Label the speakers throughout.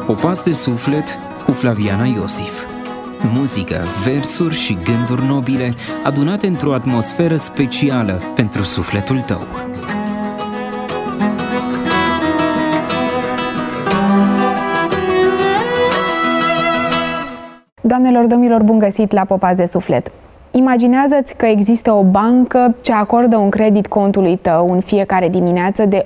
Speaker 1: Popas de suflet cu Flaviana Iosif. Muzică, versuri și gânduri nobile adunate într-o atmosferă specială pentru sufletul tău.
Speaker 2: Doamnelor, domnilor, bun găsit la Popas de suflet! Imaginează-ți că există o bancă ce acordă un credit contului tău în fiecare dimineață de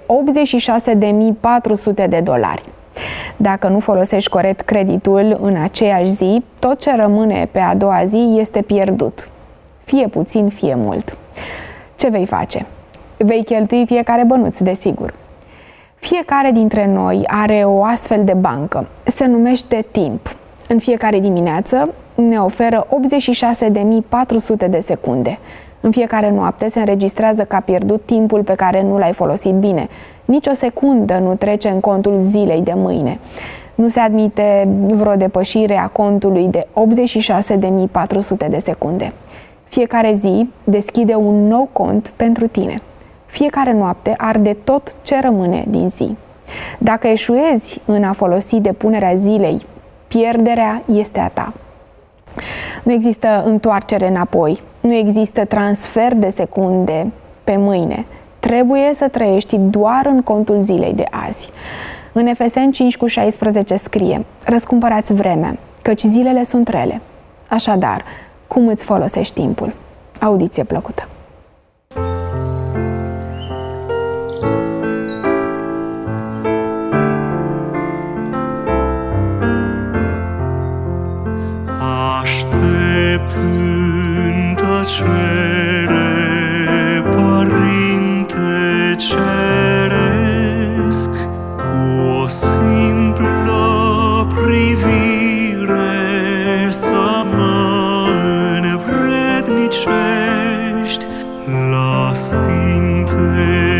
Speaker 2: $86.400. Dacă nu folosești corect creditul în aceeași zi, tot ce rămâne pe a doua zi este pierdut. Fie puțin, fie mult. Ce vei face? Vei cheltui fiecare bănuț, desigur. Fiecare dintre noi are o astfel de bancă. Se numește timp. În fiecare dimineață ne oferă 86.400 de secunde. În fiecare noapte se înregistrează ca pierdut timpul pe care nu l-ai folosit bine. Nici o secundă nu trece în contul zilei de mâine. Nu se admite vreo depășire a contului de 86.400 de secunde. Fiecare zi deschide un nou cont pentru tine. Fiecare noapte arde tot ce rămâne din zi. Dacă eșuezi în a folosi depunerea zilei, pierderea este a ta. Nu există întoarcere înapoi, nu există transfer de secunde pe mâine. Trebuie să trăiești doar în contul zilei de azi. În Efeseni 5:16 scrie: răscumpărați vremea, căci zilele sunt rele. Așadar, cum îți folosești timpul? Audiție plăcută!
Speaker 3: În tăcere, Părinte Ceresc, cu o simplă privire să mă învrednicești la sfinte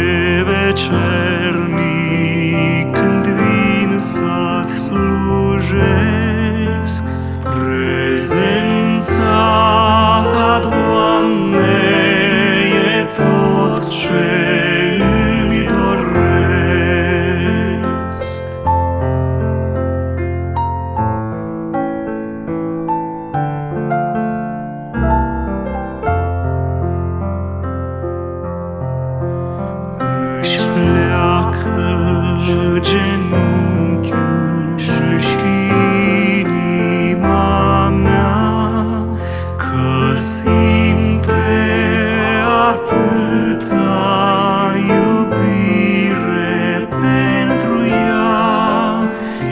Speaker 3: vecernic, când vin să-ți slujesc. Prezența ta, Doamne, e tot ce îmi doresc. Își pleacă genunchiul și inima mea, că simte atâta iubire pentru ea.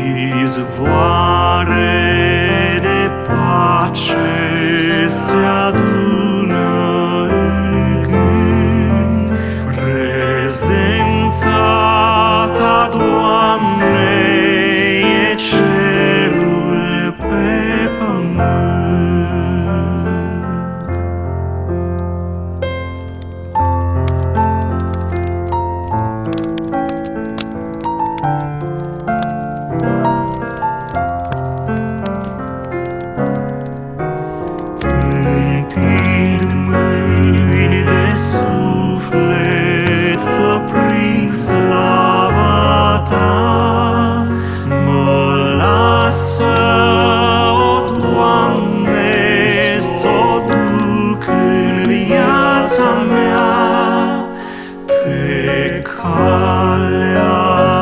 Speaker 3: Izvoare de pace se adună în gând. Prezența ta, Doamne, e cerul pe pământ. Întind mâini de suflet să prind slava ta. Mă lasă, o Doamne, s-o duc în viața mea. Pe calea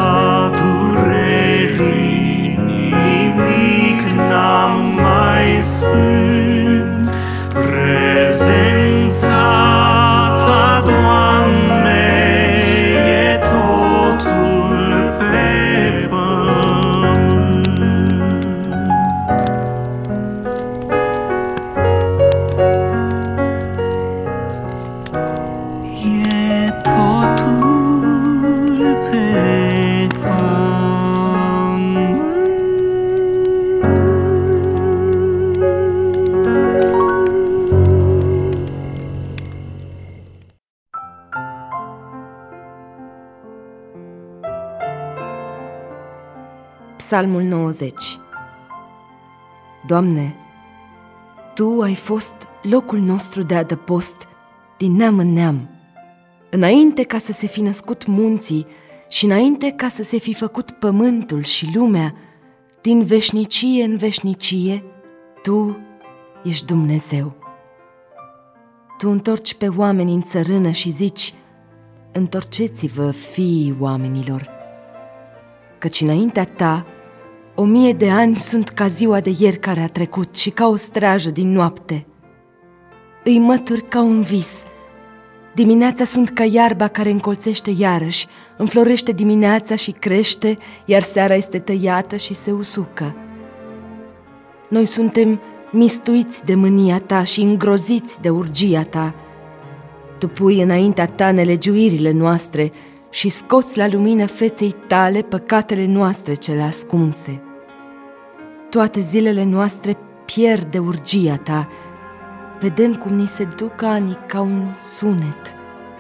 Speaker 3: durerii nimic n-am mai sfânt. Prezența ta, Doamne, e totul pe pământ. E totul pe pământ.
Speaker 4: Psalmul 90. Doamne, Tu ai fost locul nostru de adăpost din neam în neam. Înainte ca să se fi născut munții și înainte ca să se fi făcut pământul și lumea, din veșnicie în veșnicie, Tu ești Dumnezeu. Tu întorci pe oameni în țărână și zici: întorceți-vă, fiii oamenilor, căci înaintea Ta 1000 de ani sunt ca ziua de ieri care a trecut și ca o strajă din noapte. Îi mături ca un vis. Dimineața sunt ca iarba care încolțește iarăși, înflorește dimineața și crește, iar seara este tăiată și se usucă. Noi suntem mistuiți de mânia Ta și îngroziți de urgia Ta. Tu pui înaintea Ta nelegiuirile noastre și scoți la lumină feței Tale păcatele noastre cele ascunse. Toate zilele noastre pierd de urgia Ta. Vedem cum ni se duc anii ca un sunet.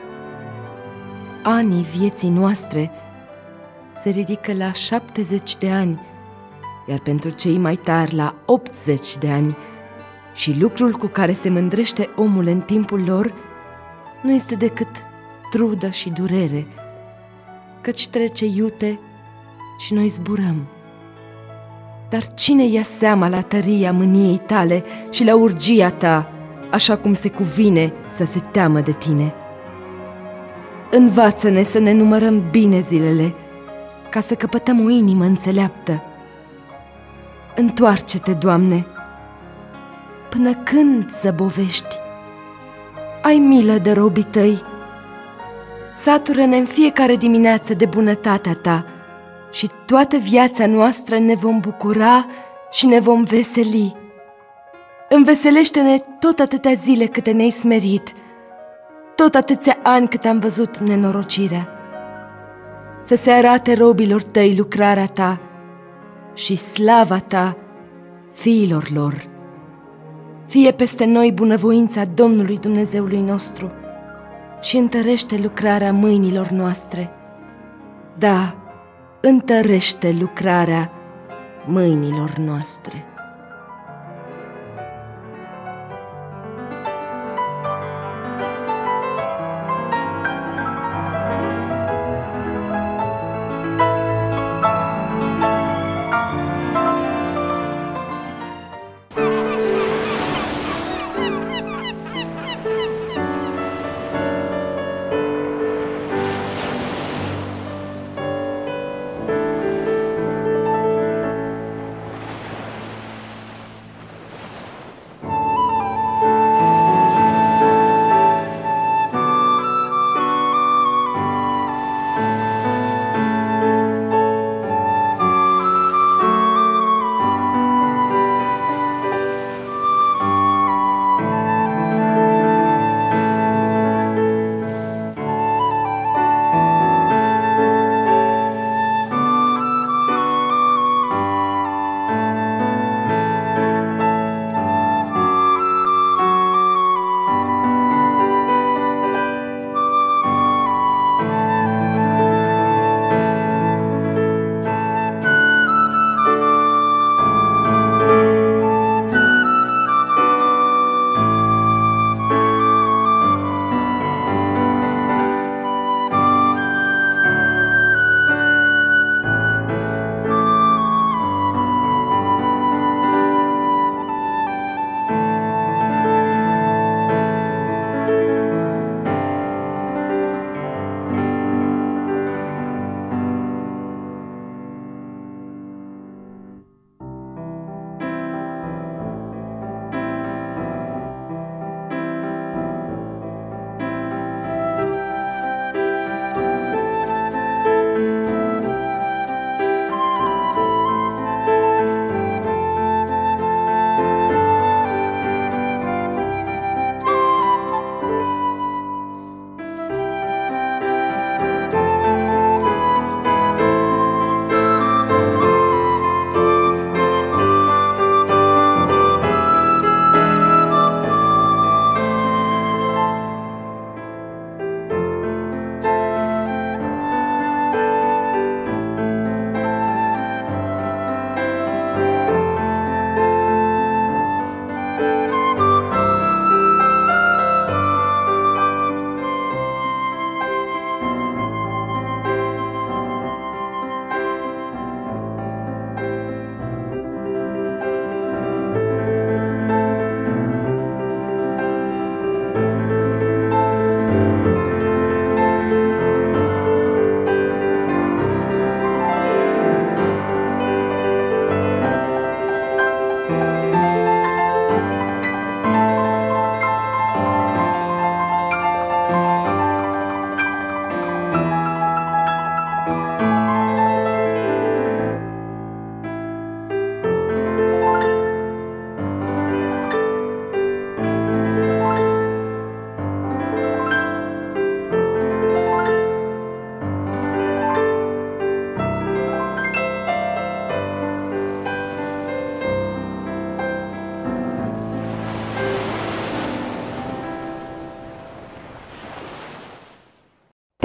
Speaker 4: Anii vieții noastre se ridică la 70 de ani, iar pentru cei mai tari la 80 de ani, și lucrul cu care se mândrește omul în timpul lor nu este decât trudă și durere, căci trece iute și noi zburăm. Dar cine ia seama la tăria mâniei Tale și la urgia Ta, așa cum se cuvine să se teamă de Tine? Învață-ne să ne numărăm bine zilele, ca să căpătăm o inimă înțeleaptă. Întoarce-te, Doamne! Până când zăbovești? Ai milă de robii Tăi! Satură-ne în fiecare dimineață de bunătatea Ta și toată viața noastră ne vom bucura și ne vom veseli. Înveselește-ne tot atâtea zile câte ne-ai smerit, tot atâția ani cât am văzut nenorocirea. Să se arate robilor Tăi lucrarea Ta și slava Ta fiilor lor. Fie peste noi bunăvoința Domnului Dumnezeului nostru și întărește lucrarea mâinilor noastre. Da, întărește lucrarea mâinilor noastre.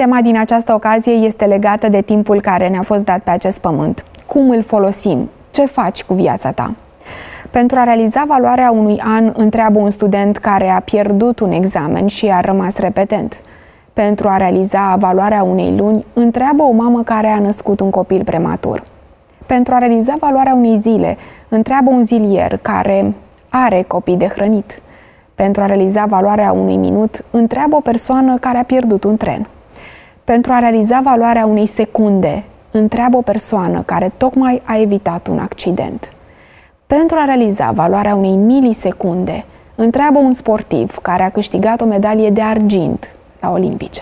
Speaker 2: Tema din această ocazie este legată de timpul care ne-a fost dat pe acest pământ. Cum îl folosim? Ce faci cu viața ta? Pentru a realiza valoarea unui an, întreabă un student care a pierdut un examen și a rămas repetent. Pentru a realiza valoarea unei luni, întreabă o mamă care a născut un copil prematur. Pentru a realiza valoarea unei zile, întreabă un zilier care are copii de hrănit. Pentru a realiza valoarea unui minut, întreabă o persoană care a pierdut un tren. Pentru a realiza valoarea unei secunde, întreabă o persoană care tocmai a evitat un accident. Pentru a realiza valoarea unei milisecunde, întreabă un sportiv care a câștigat o medalie de argint la Olimpice.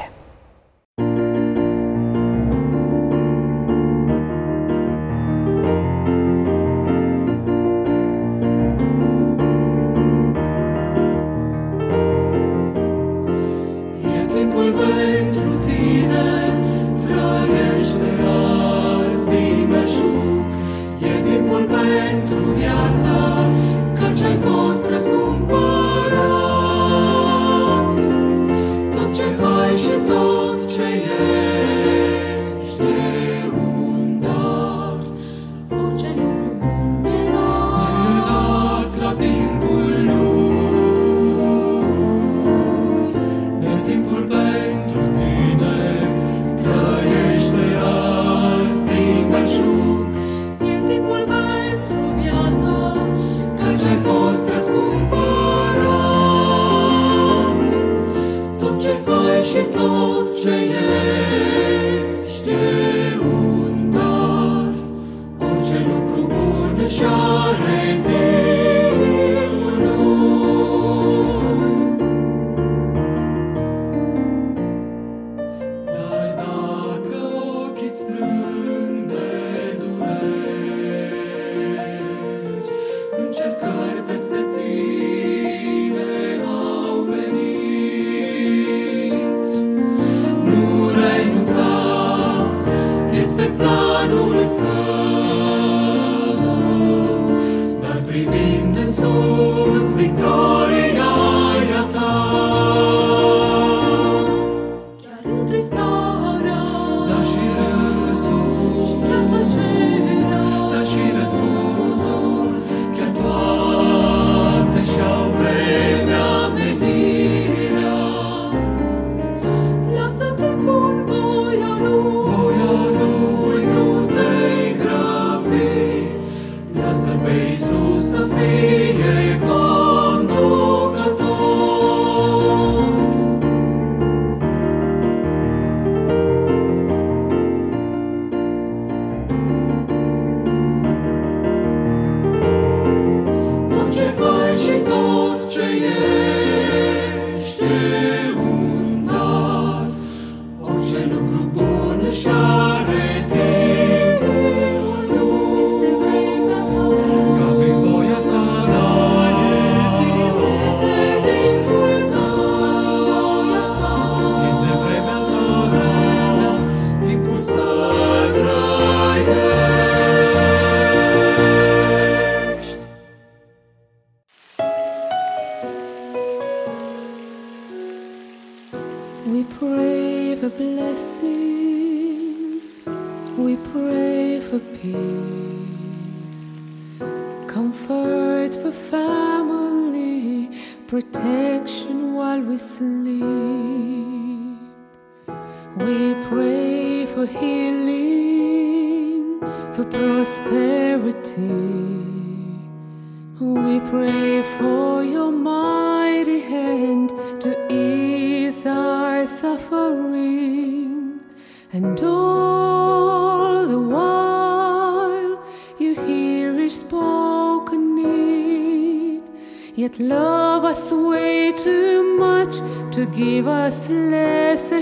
Speaker 5: Yet love us way too much to give us lesser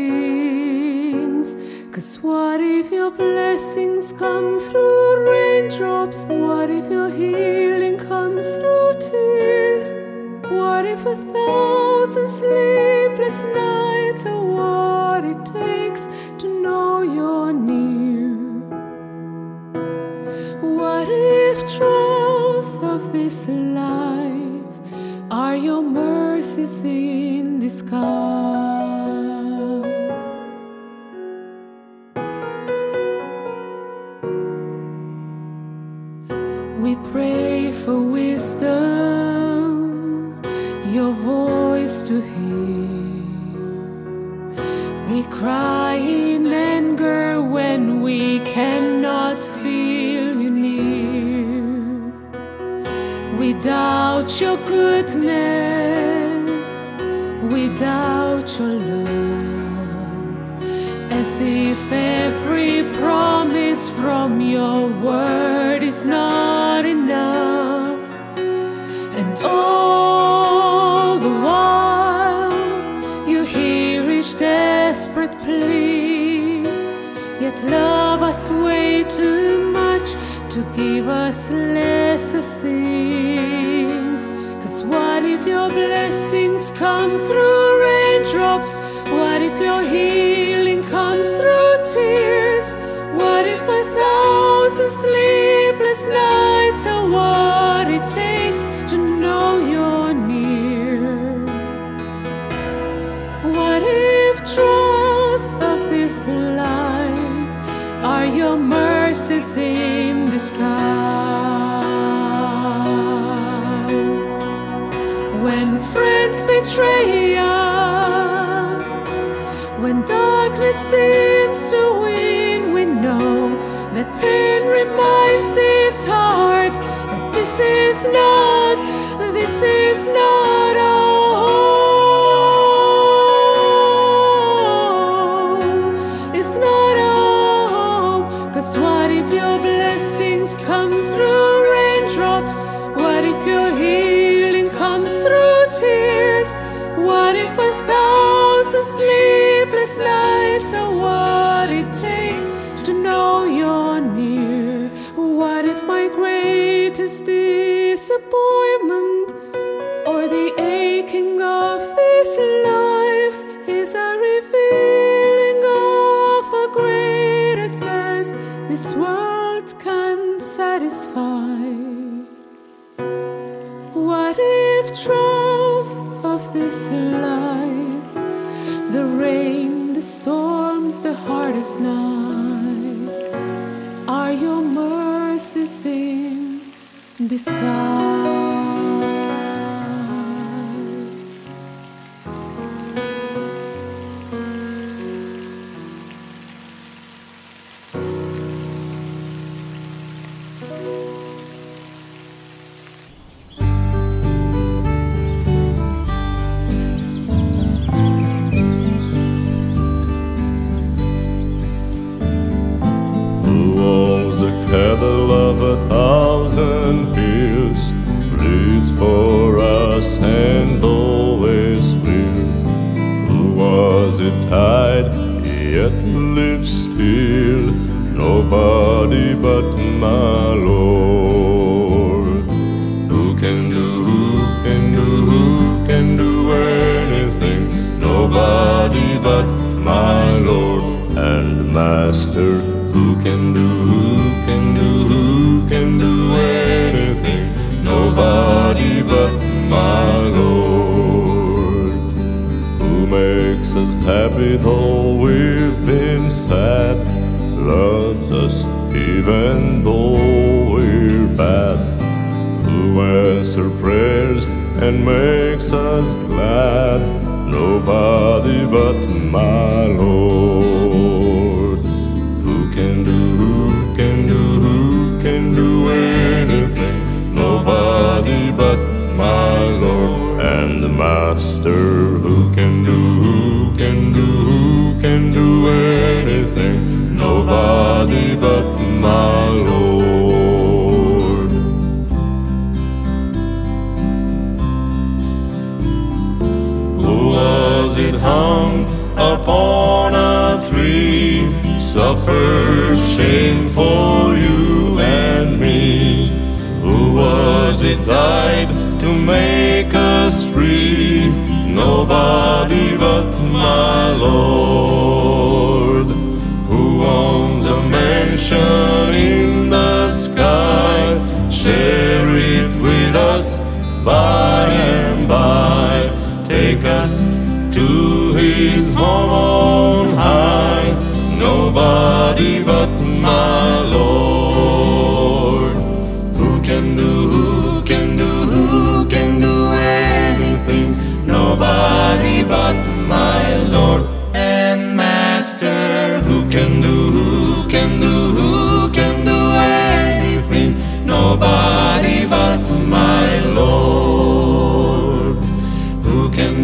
Speaker 5: things. 'Cause what if your blessings come through raindrops? What if your healing comes through tears? What if 1,000 sleepless nights are what it takes to know you're near? What if trials of this life are your mercies in disguise? We pray for wisdom, your voice to hear. We cry in anger when we cannot feel you near. We doubt your goodness, we doubt your love, as if every promise from your word is not enough. And all the while you hear each desperate plea, yet love us way too much to give us lesser things. 'Cause what if your blessings come through raindrops? What if your healing comes through tears? What if 1,000 sleepless nights are what it takes to know you're near? What if trials of this life are your mercies in disguise? When friends betray us, when darkness seems to win, we know that pain reminds this heart that this is not our home. It's not our home. 'Cause what if your blessings come through raindrops? What if your healing comes through tears? What if 1,000 sleepless nights are what it takes to know you're near? What if my greatest disappointment or the aching of this life is a revealing of a greater thirst this world can satisfy? What if trials of this life, the rain, the storms, the hardest night, are your mercies in disguise?
Speaker 6: Cattle of 1,000 hills bleeds for us and always will. Who was it died, yet lives still? Nobody but my Lord. Who can do anything? Nobody but my Lord and Master. Who can do anything? Nobody but my Lord. Who makes us happy though we've been sad, loves us even though we're bad. Who answers prayers and makes us glad? Nobody but my Lord. Who can do anything? Nobody but my Lord and the Master. Who can do anything? Nobody but my Lord. Who was it hung upon a tree, suffered shame for you and me? Who was it died to make us free? Nobody but my Lord. Who owns a mansion in the sky, share it with us by and by, take us to his home on high. Nobody but my Lord. Who can nobody but my Lord. Who can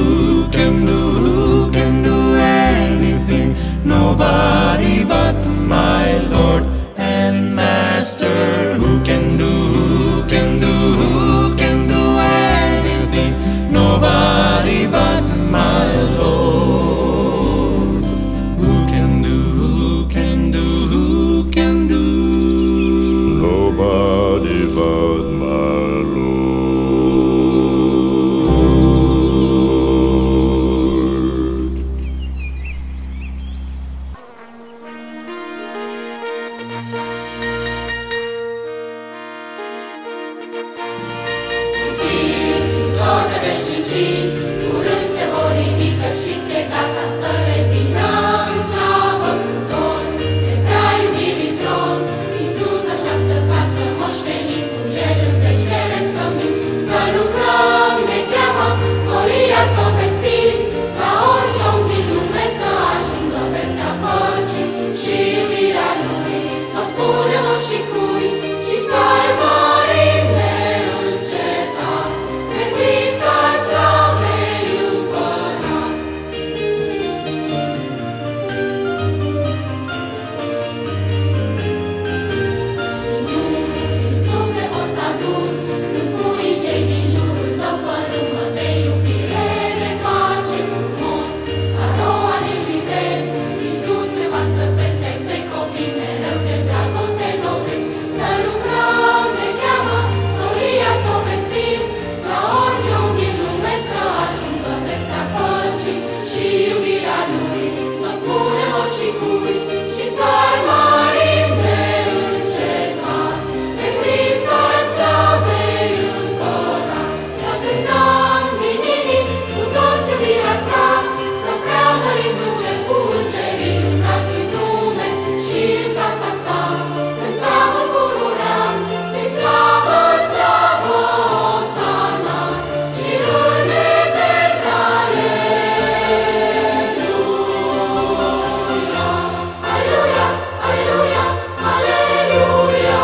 Speaker 6: do anything? Nobody but my Lord and Master. Who can do anything? Nobody but my Lord. Who can do? Nobody but my Lord.
Speaker 7: Zor de veșnicii, curând se vor ivi, căci este gata să revină în slavă cu tot. De prea iubirii tron, Iisus așteaptă ca să moștenim cu El în veci ceresc cămin. Să lucrăm, ne cheamă, solia să o vestim, la orice om din lume să ajungă vestea păcii și iubirea Lui. Să o spunem și cui și să-L mărim neîncetat, pe Hristos slavei împărat. Din suflet o să adun, când pui cei din jurul tău fărâmă de iubire, de pace frumos. Ca roa din livezi, Iisus ne varsă peste săi copii, mereu de dragoste dovezi. Să lucrăm, ne cheamă, solia să o vestim, la orice om din lume să ajungă vestea păcii și iubirea Lui. Să spunem și cui și să-L mărim neîncetat, pe Hristos slavei împărat. Să cântăm din inimi cu toți iubirea Sa, să preamărim în cer cu îngerii înalt în lume și în casa Sa. Cântăm în pururam, din slavă în slavă, Osana, și în etern, Aleluia, Aleluia, Aleluia, Aleluia.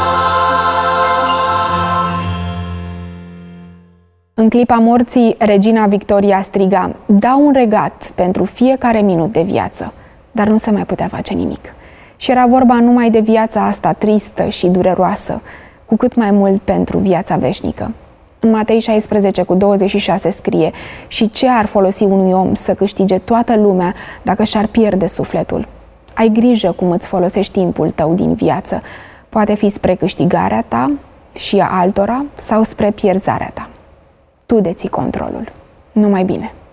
Speaker 2: În clipa morții, regina Victoria striga: dau un regat pentru fiecare minut de viață, dar nu se mai putea face nimic. Și era vorba numai de viața asta tristă și dureroasă, cu cât mai mult pentru viața veșnică. În Matei 16:26 scrie: și ce ar folosi unui om să câștige toată lumea dacă și-ar pierde sufletul? Ai grijă cum îți folosești timpul tău din viață. Poate fi spre câștigarea ta și a altora sau spre pierzarea ta. Tu deții controlul. Numai bine!